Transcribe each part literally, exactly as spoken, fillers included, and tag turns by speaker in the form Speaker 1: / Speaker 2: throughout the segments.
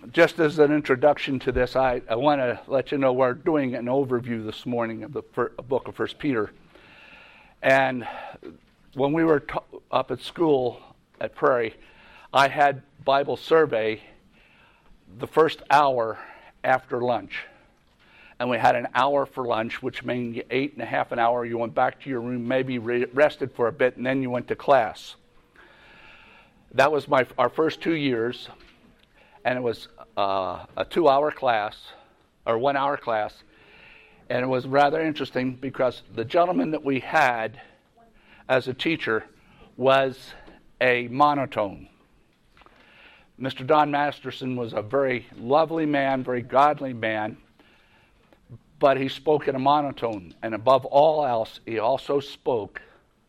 Speaker 1: just as an introduction to this, I, I want to let you know we're doing an overview this morning of the fir- book of First Peter. And when we were t- up at school at Prairie, I had Bible survey the first hour after lunch. And we had an hour for lunch, which meant you ate and a half an hour. You went back to your room, maybe re- rested for a bit, and then you went to class. That was my our first two years, and it was uh, a two-hour class, or one-hour class, and it was rather interesting because the gentleman that we had as a teacher was a monotone. Mister Don Masterson was a very lovely man, very godly man, but he spoke in a monotone, and above all else, he also spoke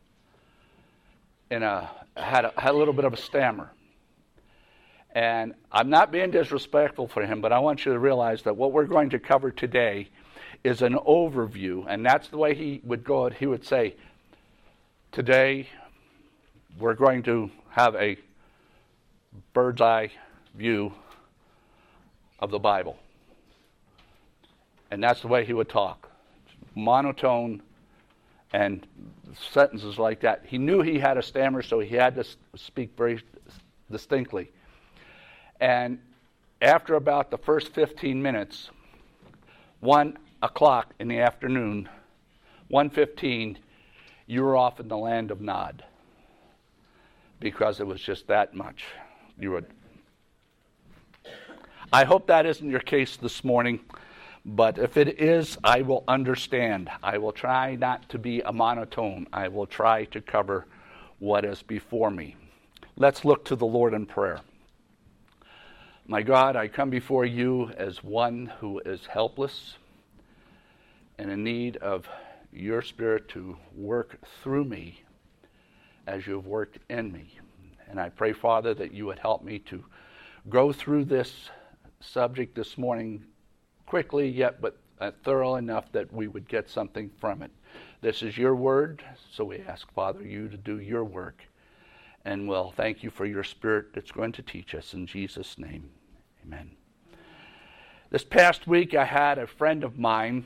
Speaker 1: in a had a, had a little bit of a stammer. And I'm not being disrespectful for him, but I want you to realize that what we're going to cover today is an overview, and that's the way he would go. He would say, today we're going to have a bird's eye view of the Bible. And that's the way he would talk. Monotone and sentences like that. He knew he had a stammer, so he had to speak very distinctly. And after about the first fifteen minutes, one o'clock in the afternoon, one fifteen, you were off in the land of Nod. Because it was just that much. You would. I hope that isn't your case this morning. But if it is, I will understand. I will try not to be a monotone. I will try to cover what is before me. Let's look to the Lord in prayer. My God, I come before you as one who is helpless and in need of your Spirit to work through me as you have worked in me. And I pray, Father, that you would help me to go through this subject this morning quickly, yet but uh, thorough enough that we would get something from it. This is your word, so we ask, Father, you to do your work. And we'll thank you for your Spirit that's going to teach us. In Jesus' name, amen. This past week, I had a friend of mine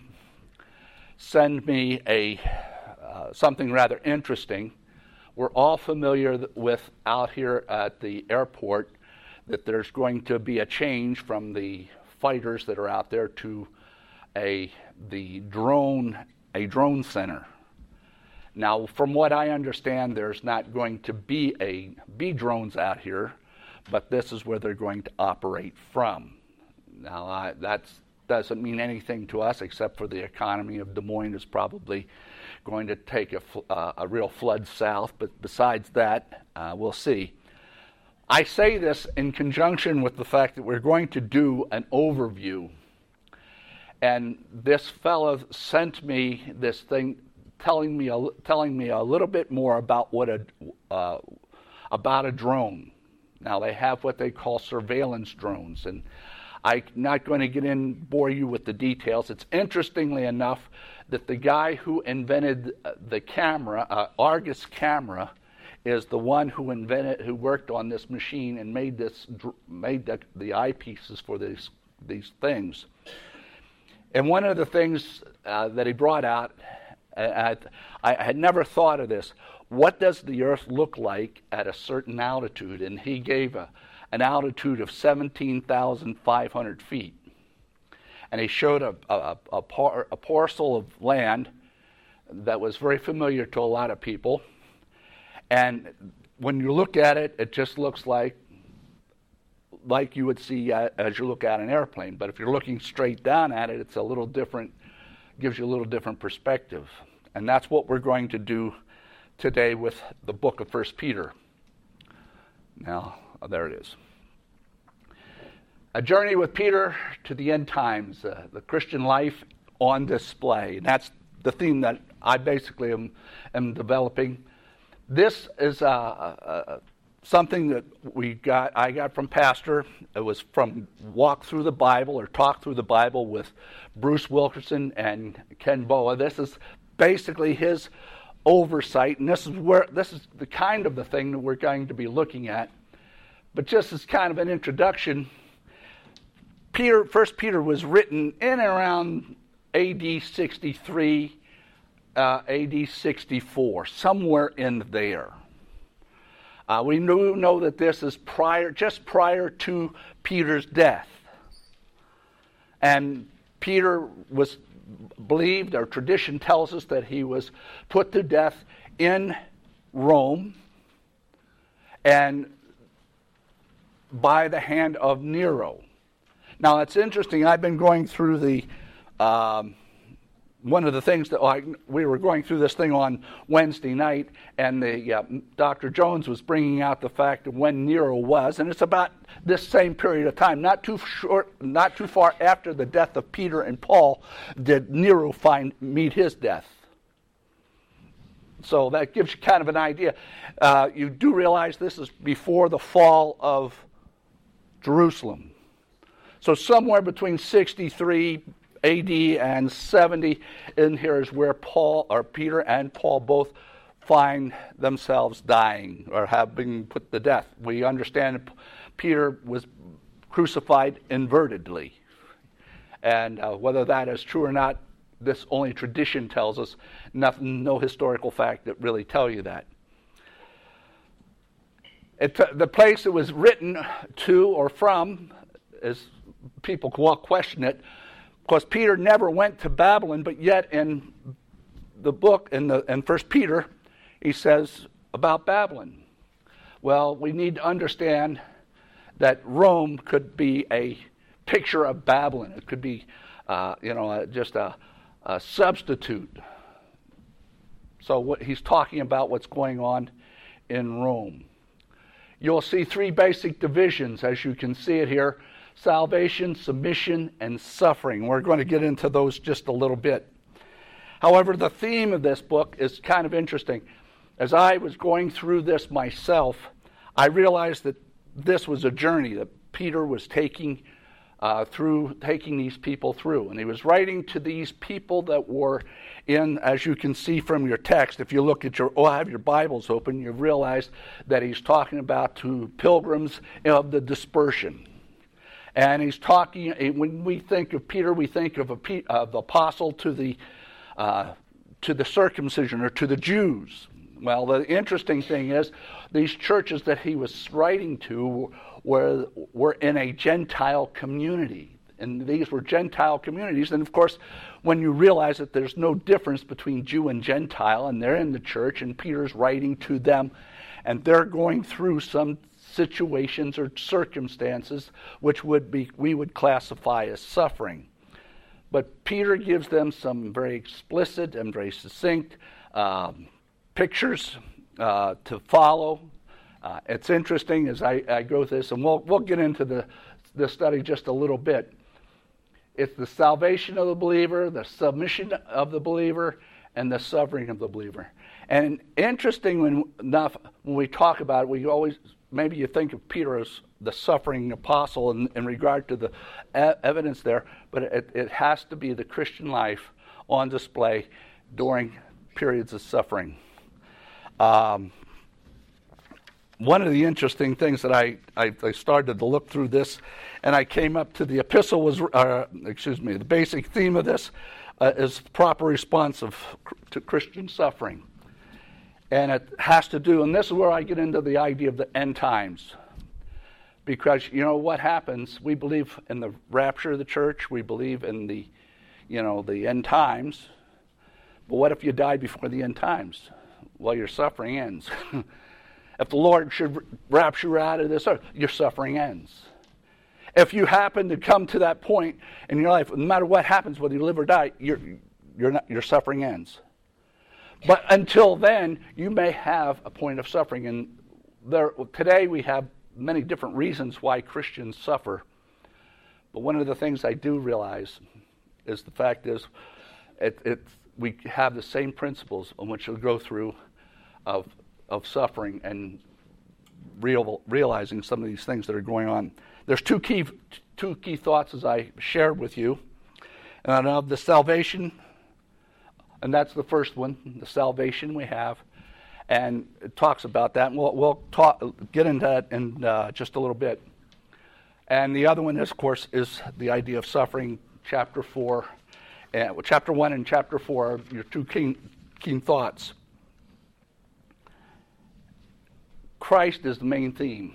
Speaker 1: send me a uh, something rather interesting. We're all familiar with out here at the airport that there's going to be a change from the fighters that are out there to a the drone a drone center. Now, from what I understand, there's not going to be a be drones out here, but this is where they're going to operate from. Now, I, that doesn't mean anything to us except for the economy of Des Moines is probably going to take a, uh, a real flood south, but besides that, uh, we'll see. I say this in conjunction with the fact that we're going to do an overview. And this fellow sent me this thing telling me a, telling me a little bit more about what a uh, about a drone. Now, they have what they call surveillance drones, and I'm not going to get in bore you with the details. It's interestingly enough that the guy who invented the camera, uh, Argus camera, is the one who invented, who worked on this machine and made this, made the, the eyepieces for these these things. And one of the things uh, that he brought out, I, I had never thought of this. What does the Earth look like at a certain altitude? And he gave a, an altitude of seventeen thousand five hundred feet. And he showed a a, a, par, a parcel of land that was very familiar to a lot of people. And when you look at it, it just looks like like you would see uh, as you look at an airplane. But if you're looking straight down at it, it's a little different, gives you a little different perspective. And that's what we're going to do today with the book of First Peter. Now, oh, there it is. A journey with Peter to the end times, uh, the Christian life on display. And that's the theme that I basically am, am developing. This is uh, uh, something that we got. I got from Pastor. It was from Walk Through the Bible or Talk Through the Bible with Bruce Wilkerson and Ken Boa. This is basically his oversight, and this is where this is the kind of the thing that we're going to be looking at. But just as kind of an introduction, Peter, First Peter was written in and around A D sixty-three, uh, A D sixty-four, somewhere in there. Uh, we know, know that this is prior, just prior to Peter's death. And Peter was believed, or tradition tells us, that he was put to death in Rome and by the hand of Nero. Now, it's interesting. I've been going through the, um, one of the things that I, we were going through this thing on Wednesday night, and the uh, Doctor Jones was bringing out the fact of when Nero was, and it's about this same period of time, not too short, not too far after the death of Peter and Paul, did Nero find meet his death. So that gives you kind of an idea. Uh, you do realize this is before the fall of Jerusalem. So somewhere between sixty-three A D and seventy in here is where Paul, or Peter and Paul both find themselves dying or have been put to death. We understand Peter was crucified invertedly. And uh, whether that is true or not, this only tradition tells us, nothing, no historical fact that really tell you that. It, the place it was written to or from, is people question it, because Peter never went to Babylon, but yet in the book, in, the, in First Peter, he says about Babylon. Well, we need to understand that Rome could be a picture of Babylon. It could be, uh, you know, just a, a substitute. So what he's talking about what's going on in Rome. You'll see three basic divisions, as you can see it here: salvation, submission, and suffering. We're going to get into those just a little bit. However, the theme of this book is kind of interesting. As I was going through this myself, I realized that this was a journey that Peter was taking uh, through, taking these people through. And he was writing to these people that were in, as you can see from your text, if you look at your, or have your Bibles open, you realize that he's talking about to pilgrims of the dispersion. And he's talking, when we think of Peter, we think of a of the apostle to the uh, to the circumcision, or to the Jews. Well, the interesting thing is, these churches that he was writing to were, were in a Gentile community. And these were Gentile communities. And of course, when you realize that there's no difference between Jew and Gentile, and they're in the church, and Peter's writing to them, and they're going through some situations or circumstances which would be we would classify as suffering. But Peter gives them some very explicit and very succinct um, pictures uh, to follow. Uh, it's interesting as I, I go through this, and we'll we'll get into the the study just a little bit. It's the salvation of the believer, the submission of the believer, and the suffering of the believer. And interesting when, enough, when we talk about it, we always, maybe you think of Peter as the suffering apostle in, in regard to the e- evidence there, but it, it has to be the Christian life on display during periods of suffering. Um, one of the interesting things that I, I, I started to look through this, and I came up to the epistle was, uh, excuse me, the basic theme of this uh, is proper response of, to Christian suffering. And it has to do, and this is where I get into the idea of the end times. Because, you know, what happens, we believe in the rapture of the church, we believe in the, you know, the end times. But what if you die before the end times? Well, your suffering ends. If the Lord should rapture you out of this earth, your suffering ends. If you happen to come to that point in your life, no matter what happens, whether you live or die, your your your suffering ends. But until then, you may have a point of suffering. And there, today we have many different reasons why Christians suffer. But one of the things I do realize is the fact is it, it, we have the same principles on which we go through of of suffering and real, realizing some of these things that are going on. There's two key two key thoughts as I shared with you. And of the salvation, and that's the first one, the salvation we have. And it talks about that. And we'll, we'll talk, get into that in uh, just a little bit. And the other one, is, of course, is the idea of suffering. Chapter four, uh, chapter one and chapter four are your two keen, keen thoughts. Christ is the main theme.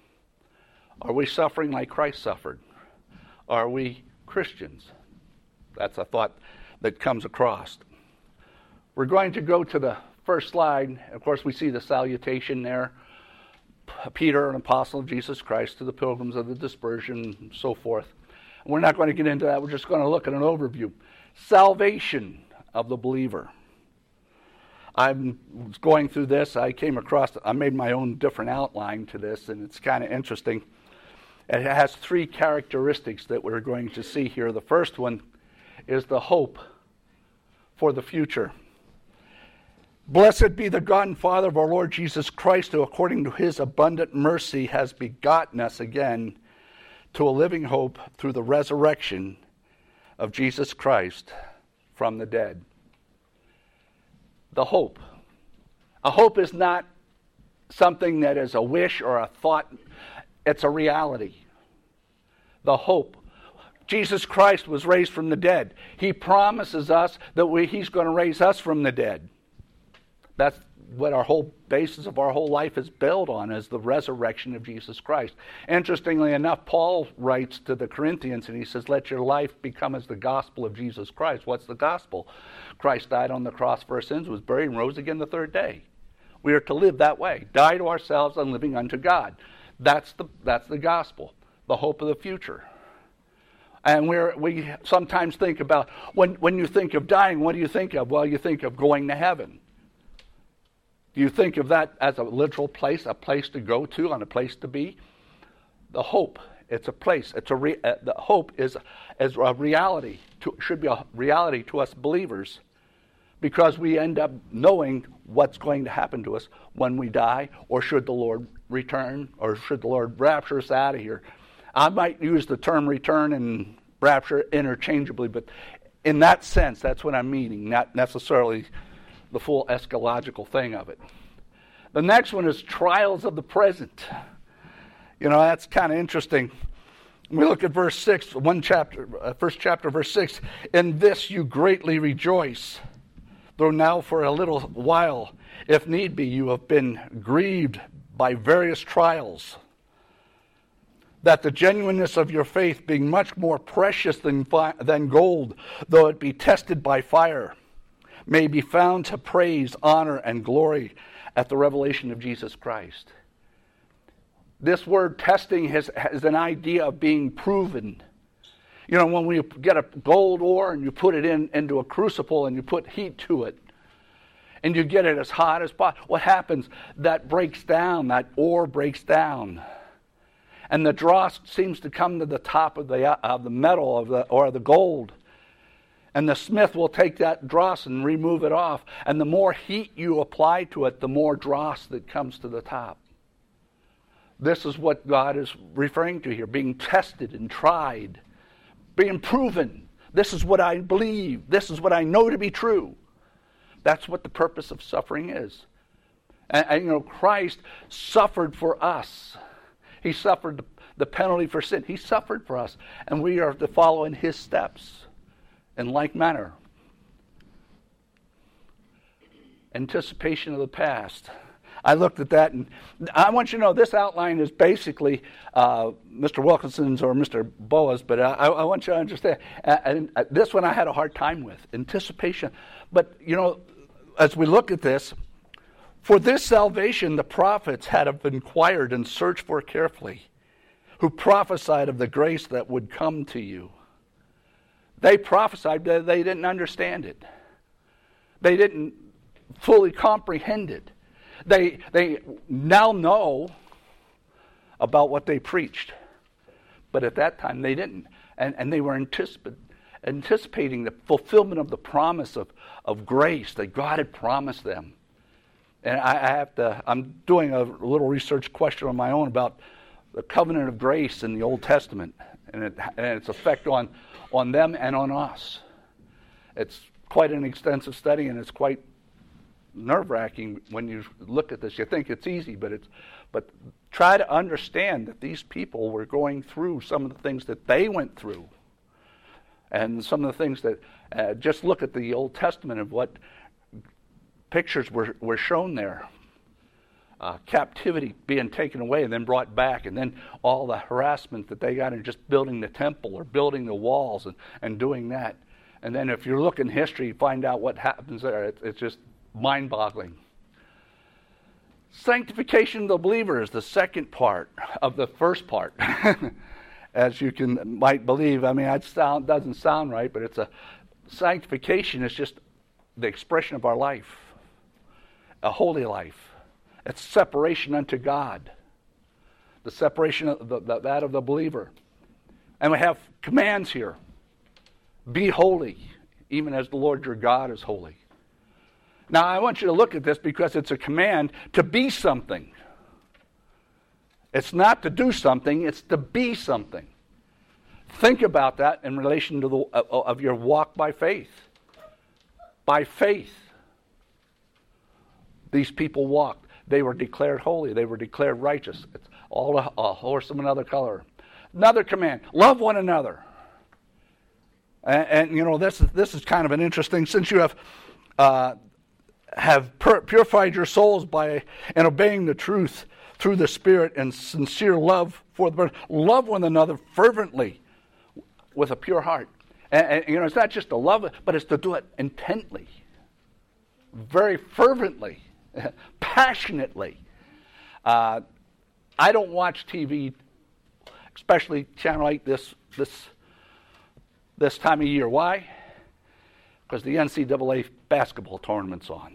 Speaker 1: Are we suffering like Christ suffered? Are we Christians? That's a thought that comes across. We're going to go to the first slide. Of course, we see the salutation there. Peter, an apostle of Jesus Christ, to the pilgrims of the dispersion, and so forth. We're not going to get into that. We're just going to look at an overview. Salvation of the believer. I'm going through this. I came across, I made my own different outline to this, and it's kind of interesting. It has three characteristics that we're going to see here. The first one is the hope for the future. Blessed be the God and Father of our Lord Jesus Christ, who according to his abundant mercy has begotten us again to a living hope through the resurrection of Jesus Christ from the dead. The hope. A hope is not something that is a wish or a thought. It's a reality. The hope. Jesus Christ was raised from the dead. He promises us that we, he's going to raise us from the dead. That's what our whole basis of our whole life is built on, is the resurrection of Jesus Christ. Interestingly enough, Paul writes to the Corinthians and he says, let your life become as the gospel of Jesus Christ. What's the gospel? Christ died on the cross for our sins, was buried, and rose again the third day. We are to live that way. Die to ourselves and living unto God. That's the that's the gospel, the hope of the future. And we're, we sometimes think about, when, when you think of dying, what do you think of? Well, you think of going to heaven. Do you think of that as a literal place, a place to go to, and a place to be? The hope, it's a place. It's a re, uh, the hope is, is a reality, to, should be a reality to us believers, because we end up knowing what's going to happen to us when we die, or should the Lord return, or should the Lord rapture us out of here. I might use the term return and rapture interchangeably, but in that sense, that's what I'm meaning, not necessarily the full eschatological thing of it. The next one is trials of the present. You know, that's kind of interesting. We look at verse six, one chapter, uh, first chapter, verse six. In this you greatly rejoice, though now for a little while, if need be, you have been grieved by various trials, that the genuineness of your faith, being much more precious than, fi- than gold, though it be tested by fire, may be found to praise, honor, and glory at the revelation of Jesus Christ. This word testing has, has an idea of being proven. You know, when we get a gold ore and you put it in into a crucible and you put heat to it, and you get it as hot as possible, what happens? That breaks down, that ore breaks down. And the dross seems to come to the top of the, of the metal of the, or the gold. And the smith will take that dross and remove it off. And the more heat you apply to it, the more dross that comes to the top. This is what God is referring to here, being tested and tried, being proven. This is what I believe. This is what I know to be true. That's what the purpose of suffering is. And, and you know, Christ suffered for us. He suffered the, the penalty for sin. He suffered for us. And we are to follow in his steps. In like manner. Anticipation of the past. I looked at that, and I want you to know this outline is basically uh, Mister Wilkinson's or Mister Boa's, but I, I want you to understand. Uh, and uh, this one I had a hard time with, anticipation. But, you know, as we look at this, for this salvation the prophets had have inquired and searched for carefully, who prophesied of the grace that would come to you. They prophesied, but they didn't understand it. They didn't fully comprehend it. They they now know about what they preached. But at that time they didn't. And, and they were anticip- anticipating the fulfillment of the promise of, of grace that God had promised them. And I, I have to, I'm doing a little research question on my own about the covenant of grace in the Old Testament and, it, and its effect on on them and on us. It's quite an extensive study, and it's quite nerve-wracking when you look at this. You think it's easy, but it's but try to understand that these people were going through some of the things that they went through. And some of the things that, uh, just look at the Old Testament of what pictures were, were shown there. Uh, captivity being taken away and then brought back, and then all the harassment that they got in just building the temple or building the walls and, and doing that. And then if you look in history, you find out what happens there. It, it's just mind-boggling. Sanctification of the believer is the second part of the first part. As you can might believe. I mean, it sound, doesn't sound right, but it's a sanctification is just the expression of our life, a holy life. It's separation unto God, the separation of the, the, that of the believer. And we have commands here. Be holy, even as the Lord your God is holy. Now, I want you to look at this because it's a command to be something. It's not to do something, it's to be something. Think about that in relation to the uh, of your walk by faith. By faith, these people walked. They were declared holy. They were declared righteous. It's all a, a horse of another color. Another command: love one another. And, and you know this is this is kind of an interesting. Since you have uh, have pur- purified your souls by and obeying the truth through the Spirit and sincere love for the love one another fervently with a pure heart. And, and you know it's not just to love it, but it's to do it intently, very fervently. Passionately. Uh, I don't watch T V, especially Channel eight this this this time of year. Why? Because the N C double A basketball tournament's on,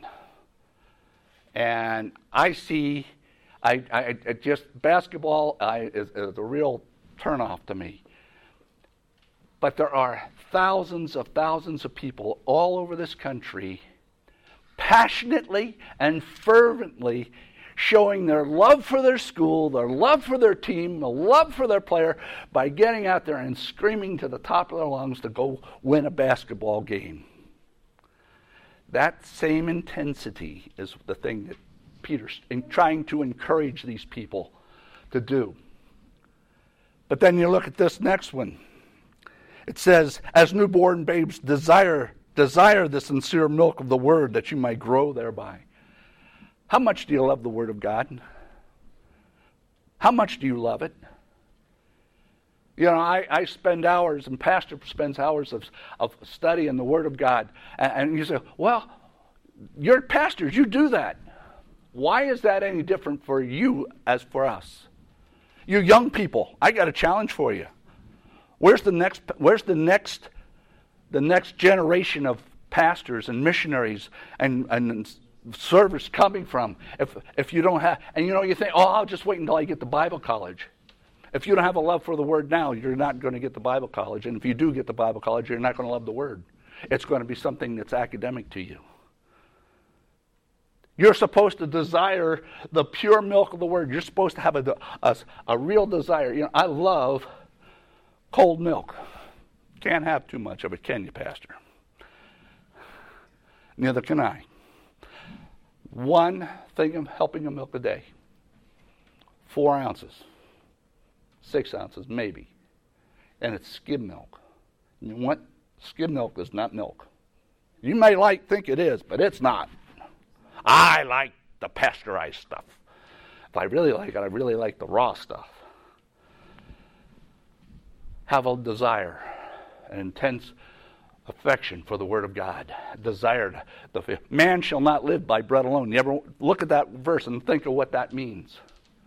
Speaker 1: and I see, I, I, I just basketball I, is, is a real turnoff to me. But there are thousands of thousands of people all over this country passionately and fervently showing their love for their school, their love for their team, their love for their player by getting out there and screaming to the top of their lungs to go win a basketball game. That same intensity is the thing that Peter's trying to encourage these people to do. But then you look at this next one. It says, as newborn babes desire Desire the sincere milk of the word that you might grow thereby. How much do you love the word of God? How much do you love it? You know, I, I spend hours, and Pastor spends hours of, of studying the word of God. And, and you say, well, you're pastors, you do that. Why is that any different for you as for us? You young people, I got a challenge for you. Where's the next, where's the next the next generation of pastors and missionaries and, and service coming from? If if you don't have, and you know, you think, oh, I'll just wait until I get to Bible college. If you don't have a love for the Word now, you're not going to get to Bible college. And if you do get to Bible college, you're not going to love the Word. It's going to be something that's academic to you. You're supposed to desire the pure milk of the Word. You're supposed to have a, a, a real desire. You know, I love cold milk. Can't have too much of it, can you, Pastor? Neither can I. One thing of helping of milk a day. Four ounces. Six ounces, maybe. And it's skim milk. You know what? Skim milk is not milk. You may like think it is, but it's not. I like the pasteurized stuff. If I really like it, I really like the raw stuff. Have a desire, an intense affection for the Word of God. Desired. The man shall not live by bread alone. You ever look at that verse and think of what that means?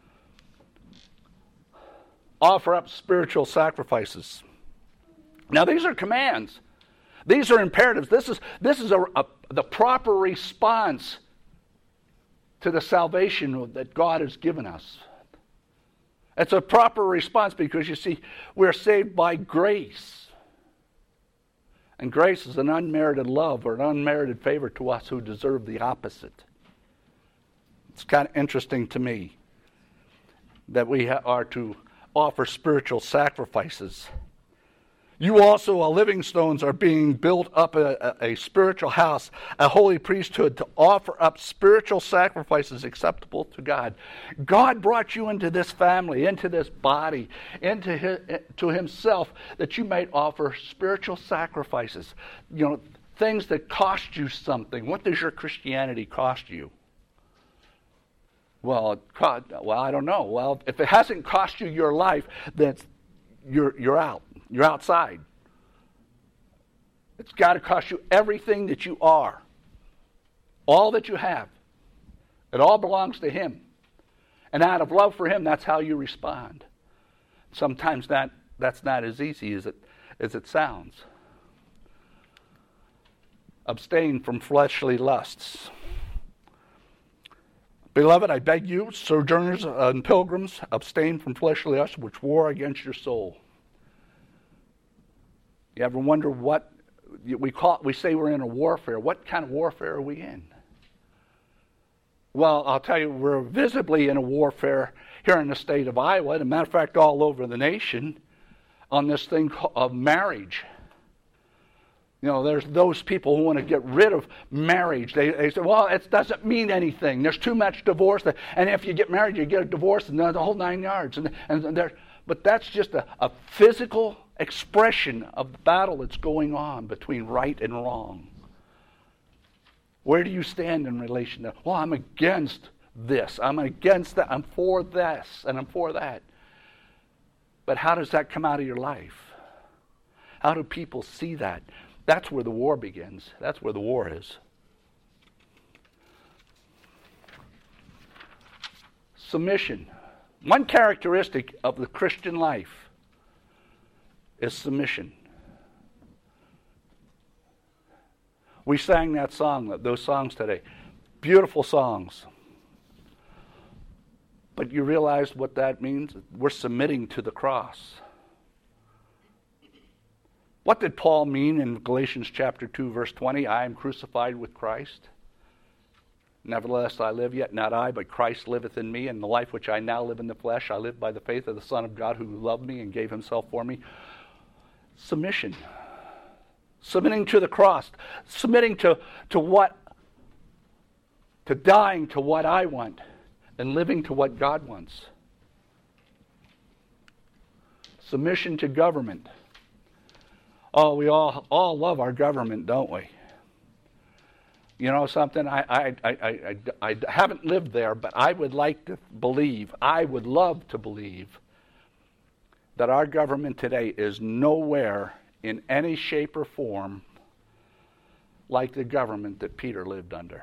Speaker 1: Offer up spiritual sacrifices. Now these are commands. These are imperatives. This is this is a, a the proper response to the salvation that God has given us. It's a proper response because, you see, we're saved by grace. And grace is an unmerited love or an unmerited favor to us who deserve the opposite. It's kind of interesting to me that we ha- are to offer spiritual sacrifices. You also, a living stones, are being built up a, a, a spiritual house, a holy priesthood, to offer up spiritual sacrifices acceptable to God. God brought you into this family, into this body, into his, to himself, that you might offer spiritual sacrifices. You know, things that cost you something. What does your Christianity cost you? Well, it cost, well, I don't know. Well, if it hasn't cost you your life, then it's, you're you're out. You're outside. It's got to cost you everything that you are. All that you have. It all belongs to him. And out of love for him, that's how you respond. Sometimes that, that's not as easy as it, as it sounds. Abstain from fleshly lusts. Beloved, I beg you, sojourners and pilgrims, abstain from fleshly lusts which war against your soul. You ever wonder what we call? We say we're in a warfare. What kind of warfare are we in? Well, I'll tell you, we're visibly in a warfare here in the state of Iowa. As a matter of fact, all over the nation, on this thing of marriage. You know, there's those people who want to get rid of marriage. They, they say, well, it doesn't mean anything. There's too much divorce. And if you get married, you get a divorce, and the whole nine yards. And, and there, but that's just a, a physical expression of the battle that's going on between right and wrong. Where do you stand in relation to, well, I'm against this, I'm against that, I'm for this, and I'm for that. But how does that come out of your life? How do people see that? That's where the war begins. That's where the war is. Submission. One characteristic of the Christian life is submission. We sang that song, those songs today. Beautiful songs. But you realize what that means? We're submitting to the cross. What did Paul mean in Galatians chapter two, verse twenty? I am crucified with Christ. Nevertheless I live, yet not I, but Christ liveth in me, and the life which I now live in the flesh, I live by the faith of the Son of God who loved me and gave himself for me. Submission. Submitting to the cross. Submitting to, to what? To dying to what I want and living to what God wants. Submission to government. Oh, we all all love our government, don't we? You know something? I, I, I, I, I haven't lived there, but I would like to believe, I would love to believe that our government today is nowhere in any shape or form like the government that Peter lived under.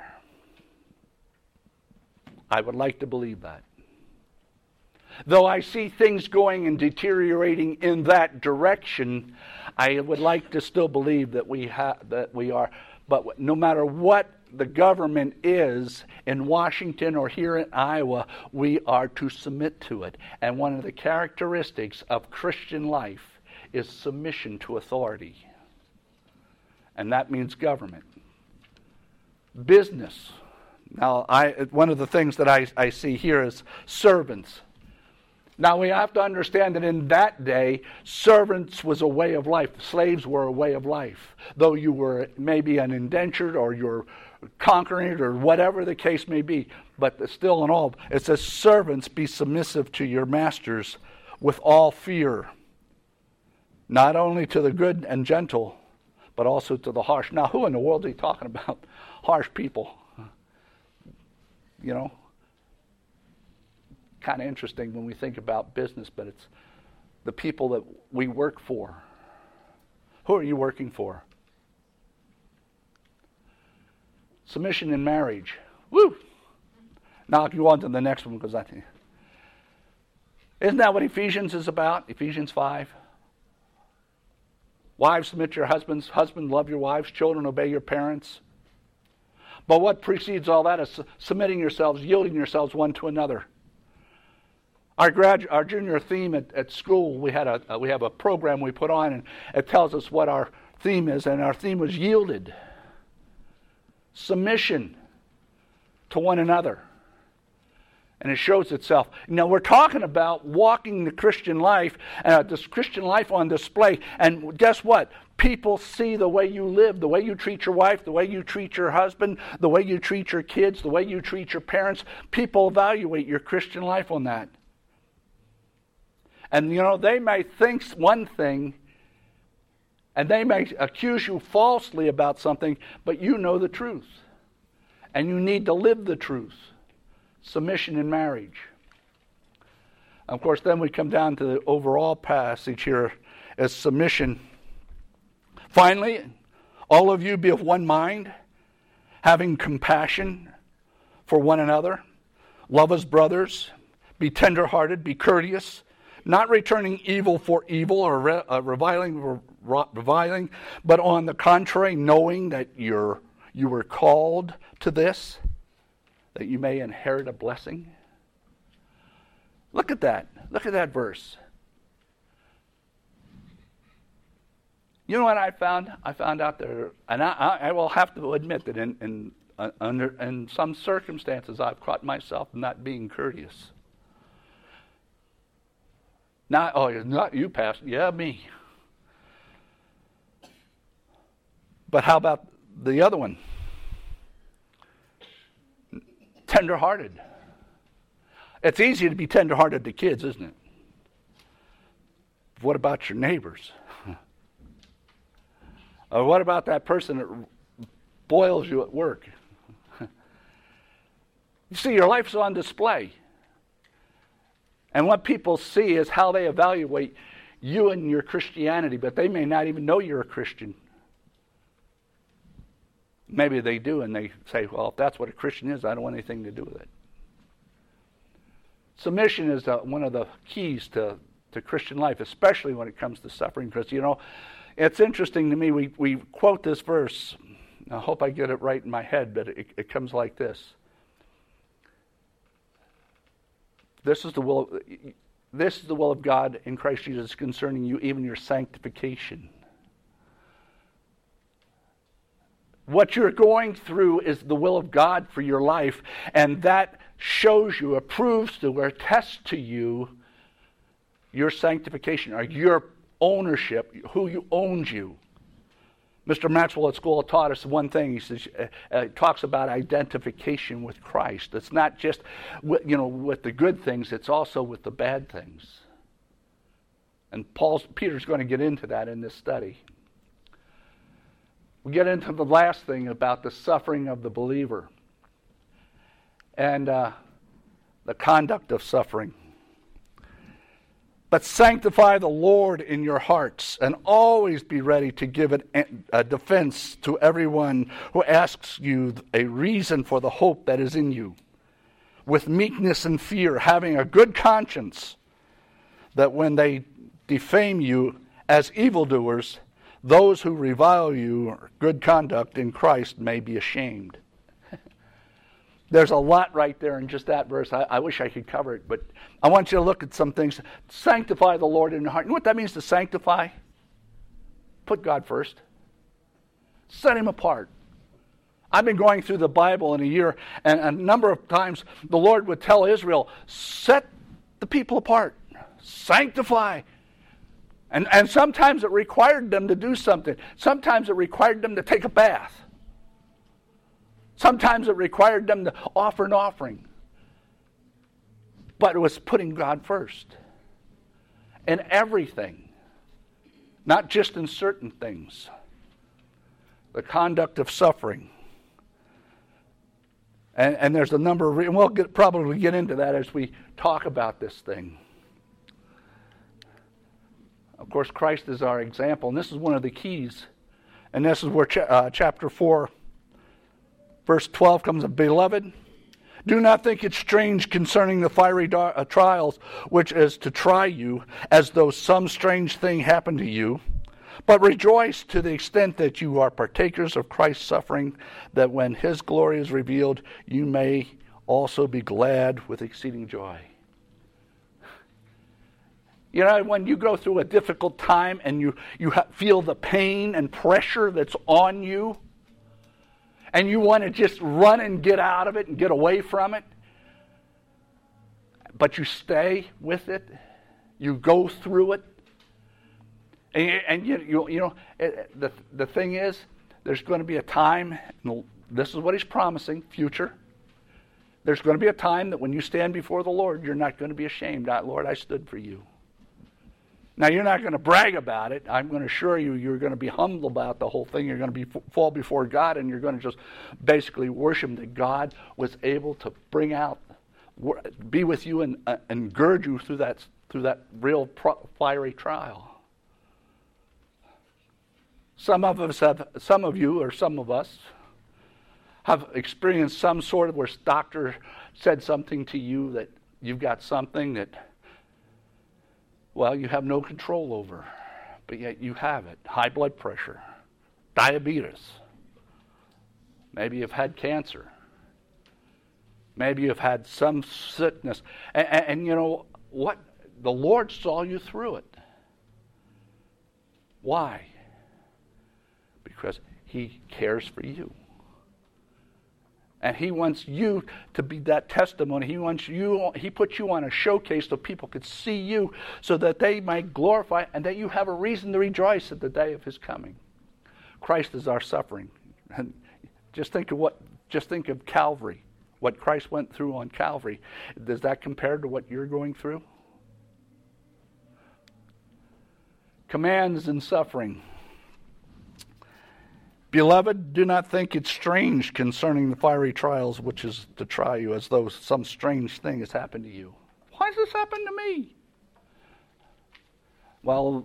Speaker 1: I would like to believe that. Though I see things going and deteriorating in that direction, I would like to still believe that we have that we are. But no matter what the government is in Washington or here in Iowa, we are to submit to it. And one of the characteristics of Christian life is submission to authority. And that means government. Business. Now, I one of the things that I, I see here is servants. Now, we have to understand that in that day, servants was a way of life. Slaves were a way of life. Though you were maybe an indentured or you're conquering it or whatever the case may be. But still in all, it says, servants, be submissive to your masters with all fear. Not only to the good and gentle, but also to the harsh. Now, who in the world is he talking about? Harsh people. You know? Kind of interesting when we think about business, but it's the people that we work for. Who are you working for? Submission in marriage. Woo! Now I'll go on to the next one because I think. Isn't that what Ephesians is about? Ephesians five. Wives, submit to your husbands. Husbands, love your wives. Children, obey your parents. But what precedes all that is submitting yourselves, yielding yourselves one to another. Our gradu- our junior theme at, at school, we had a uh, we have a program we put on, and it tells us what our theme is, and our theme was yielded. Submission to one another. And it shows itself. Now, we're talking about walking the Christian life, uh, this Christian life on display. And guess what? People see the way you live, the way you treat your wife, the way you treat your husband, the way you treat your kids, the way you treat your parents. People evaluate your Christian life on that. And, you know, they may think one thing, and they may accuse you falsely about something, but you know the truth. And you need to live the truth. Submission in marriage. Of course, then we come down to the overall passage here as submission. Finally, all of you be of one mind, having compassion for one another. Love as brothers. Be tenderhearted. Be courteous. Not returning evil for evil or re- uh, reviling for reviling, but on the contrary, knowing that you're you were called to this, that you may inherit a blessing. Look at that. Look at that verse. You know what I found? I found out there, and I, I will have to admit that in, in, uh, under, in some circumstances I've caught myself not being courteous. Not, oh, not you, Pastor. Yeah, me. But how about the other one? Tenderhearted. It's easy to be tenderhearted to kids, isn't it? What about your neighbors? Or what about that person that boils you at work? You see, your life's on display. And what people see is how they evaluate you and your Christianity, but they may not even know you're a Christian. Maybe they do, and they say, well, if that's what a Christian is, I don't want anything to do with it. Submission is uh, one of the keys to, to Christian life, especially when it comes to suffering. Because, you know, it's interesting to me, we, we quote this verse. I hope I get it right in my head, but it, it comes like this. This is the will of, this is the will of God in Christ Jesus concerning you, even your sanctification. What you're going through is the will of God for your life, and that shows you, approves to, or attests to you your sanctification, or your ownership, who you owns you. Mister Maxwell at school taught us one thing. He says, uh, uh, talks about identification with Christ. It's not just, with, you know, with the good things. It's also with the bad things. And Paul's Peter's going to get into that in this study. We get into the last thing about the suffering of the believer and uh, the conduct of suffering. But sanctify the Lord in your hearts, and always be ready to give an, a defense to everyone who asks you a reason for the hope that is in you, with meekness and fear, having a good conscience, that when they defame you as evildoers, those who revile you, good conduct in Christ, may be ashamed. There's a lot right there in just that verse. I, I wish I could cover it, but I want you to look at some things. Sanctify the Lord in your heart. You know what that means to sanctify? Put God first. Set Him apart. I've been going through the Bible in a year, and a number of times the Lord would tell Israel, set the people apart. Sanctify. And, and sometimes it required them to do something. Sometimes it required them to take a bath. Sometimes it required them to offer an offering. But it was putting God first. In everything. Not just in certain things. The conduct of suffering. And, and there's a number of... And we'll get, probably get into that as we talk about this thing. Of course, Christ is our example. And this is one of the keys. And this is where cha- uh, chapter four... Verse twelve comes up, Beloved, do not think it strange concerning the fiery dar- uh, trials which is to try you, as though some strange thing happened to you. But rejoice to the extent that you are partakers of Christ's suffering, that when His glory is revealed, you may also be glad with exceeding joy. You know, when you go through a difficult time and you, you ha- feel the pain and pressure that's on you, and you want to just run and get out of it and get away from it, but you stay with it. You go through it. And, and you, you, you know, it, the, the thing is, there's going to be a time, this is what he's promising, future. There's going to be a time that when you stand before the Lord, you're not going to be ashamed. Lord, I stood for you. Now, you're not going to brag about it. I'm going to assure you, you're going to be humble about the whole thing. You're going to be fall before God, and you're going to just basically worship that God was able to bring out, be with you and, uh, and gird you through that through that real pro- fiery trial. Some of us have, some of you, or some of us, have experienced some sort of where doctor said something to you that you've got something that, well, you have no control over, but yet you have it. High blood pressure, diabetes. Maybe you've had cancer. Maybe you've had some sickness. And, and, and you know what? The Lord saw you through it. Why? Because He cares for you. And He wants you to be that testimony. He wants you, He put you on a showcase so people could see you, so that they might glorify, and that you have a reason to rejoice at the day of His coming. Christ is our suffering. And just think of what, just think of Calvary, what Christ went through on Calvary. Does that compare to what you're going through? Commands and suffering. Beloved, do not think it strange concerning the fiery trials which is to try you, as though some strange thing has happened to you. Why does this happen to me? Well,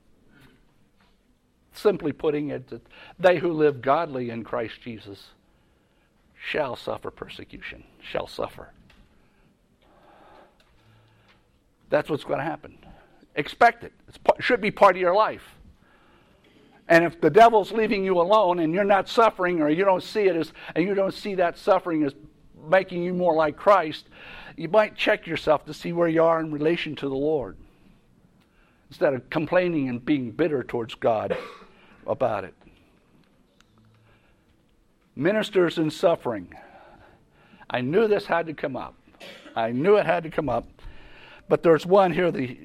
Speaker 1: simply putting it, that they who live godly in Christ Jesus shall suffer persecution, shall suffer. That's what's going to happen. Expect it. It should be part of your life. And if the devil's leaving you alone and you're not suffering, or you don't see it as, and you don't see that suffering as making you more like Christ, you might check yourself to see where you are in relation to the Lord, instead of complaining and being bitter towards God about it. Ministers in suffering. I knew this had to come up. I knew it had to come up. But there's one here, the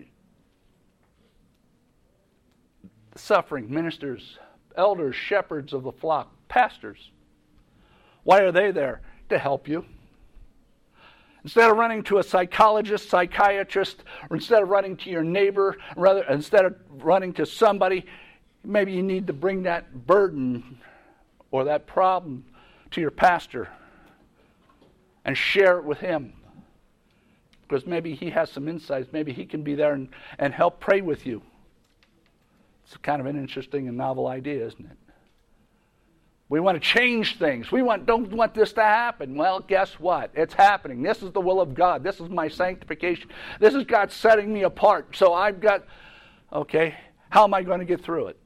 Speaker 1: suffering ministers, elders, shepherds of the flock, pastors. Why are they there? To help you. Instead of running to a psychologist, psychiatrist, or instead of running to your neighbor, rather instead of running to somebody, maybe you need to bring that burden or that problem to your pastor and share it with him. Because maybe he has some insights. Maybe he can be there and, and help pray with you. It's kind of an interesting and novel idea, isn't it? We want to change things. We want don't want this to happen. Well, guess what? It's happening. This is the will of God. This is my sanctification. This is God setting me apart. So I've got, okay, how am I going to get through it?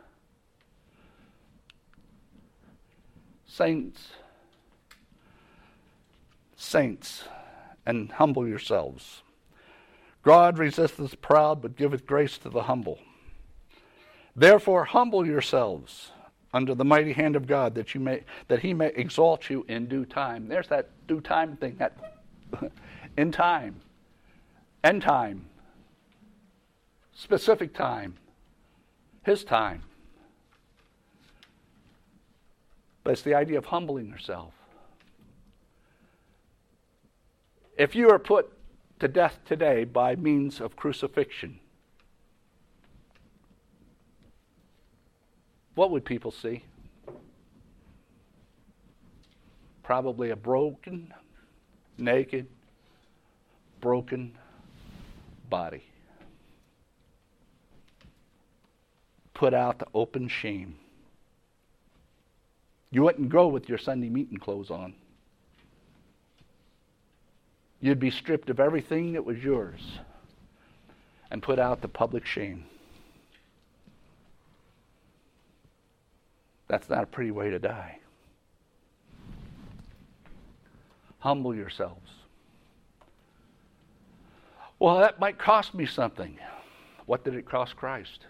Speaker 1: Saints, saints, and humble yourselves. God resisteth the proud, but giveth grace to the humble. Therefore, humble yourselves under the mighty hand of God, that you may that He may exalt you in due time. There's that due time thing. That in time, end time, specific time, His time. But it's the idea of humbling yourself. If you are put to death today by means of crucifixion, what would people see? Probably a broken, naked, broken body. Put out to open shame. You wouldn't go with your Sunday meeting clothes on. You'd be stripped of everything that was yours and put out to public shame. That's not a pretty way to die. Humble yourselves. Well, that might cost me something. What did it cost Christ?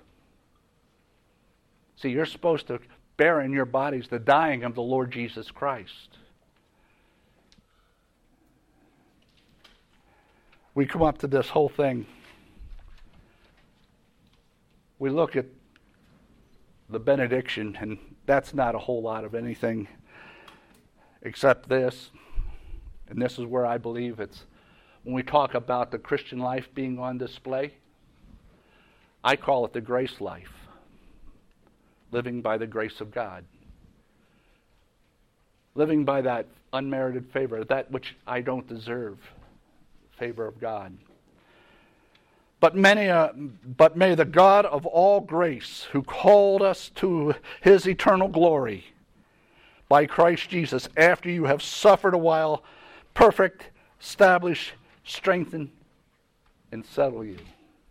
Speaker 1: See, you're supposed to bear in your bodies the dying of the Lord Jesus Christ. we come up to this whole thing. We look at the benediction, and that's not a whole lot of anything except this. And this is where I believe it's, when we talk about the Christian life being on display, I call it the grace life. Living by the grace of God. Living by that unmerited favor, that which I don't deserve, favor of God. But many, uh, but may the God of all grace, who called us to his eternal glory by Christ Jesus, after you have suffered a while, perfect, establish, strengthen, and settle you.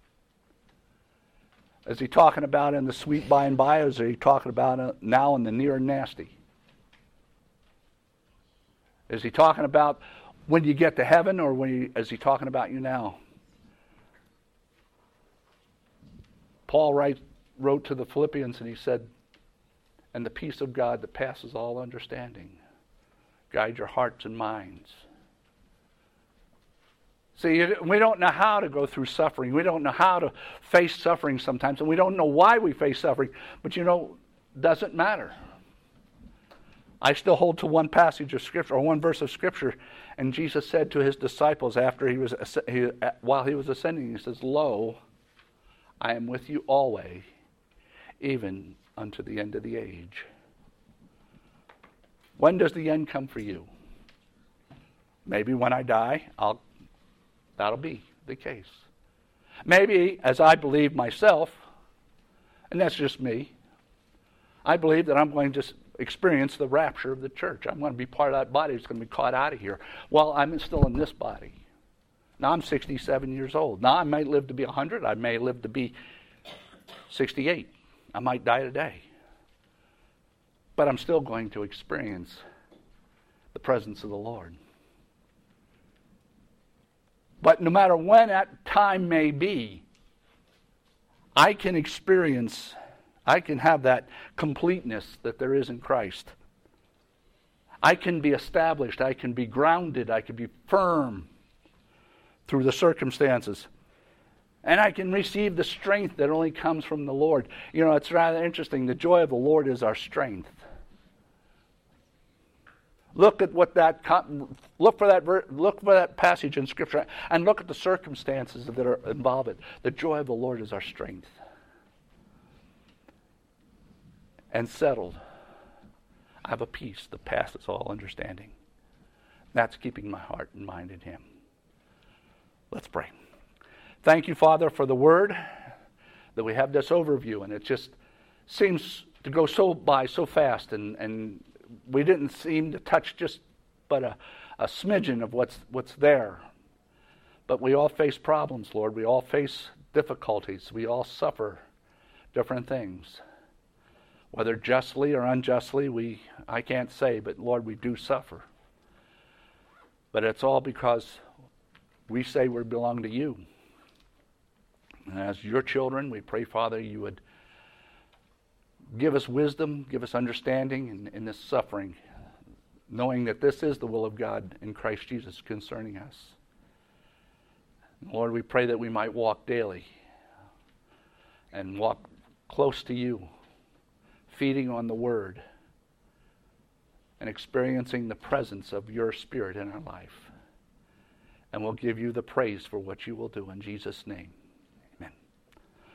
Speaker 1: Is he talking about in the sweet by and by, or is he talking about now in the near and nasty? Is he talking about when you get to heaven, or when he, is he talking about you now? Paul write, wrote to the Philippians and he said, and the peace of God that passes all understanding, guide your hearts and minds. See, we don't know how to go through suffering. We don't know how to face suffering sometimes, and we don't know why we face suffering. But you know, it doesn't matter. I still hold to one passage of Scripture, or one verse of Scripture, and Jesus said to his disciples after he was, he, while he was ascending, he says, "Lo, I am with you always, even unto the end of the age." When does the end come for you? Maybe when I die, I'll that'll be the case. Maybe, as I believe myself, and that's just me, I believe that I'm going to experience the rapture of the church. I'm going to be part of that body that's going to be caught out of here. Well, I'm still in this body. Now I'm sixty-seven years old. Now I may live to be one hundred. I may live to be sixty-eight. I might die today. But I'm still going to experience the presence of the Lord. But no matter when that time may be, I can experience, I can have that completeness that there is in Christ. I can be established, I can be grounded, I can be firm through the circumstances. And I can receive the strength that only comes from the Lord. You know, it's rather interesting. The joy of the Lord is our strength. Look at what that look for that look for that passage in Scripture, and look at the circumstances that are involved. In. The joy of the Lord is our strength. And settled, I have a peace that passes all understanding. That's keeping my heart and mind in Him. Let's pray. Thank you, Father, for the Word, that we have this overview, and it just seems to go so by so fast, and and. We didn't seem to touch just but a, a smidgen of what's what's there. But we all face problems, Lord. We all face difficulties. We all suffer different things. Whether justly or unjustly, we I can't say, but Lord, we do suffer. But it's all because we say we belong to you. And as your children, we pray, Father, you would give us wisdom, give us understanding in, in this suffering, knowing that this is the will of God in Christ Jesus concerning us. Lord, we pray that we might walk daily and walk close to you, feeding on the Word and experiencing the presence of your Spirit in our life. And we'll give you the praise for what you will do in Jesus' name.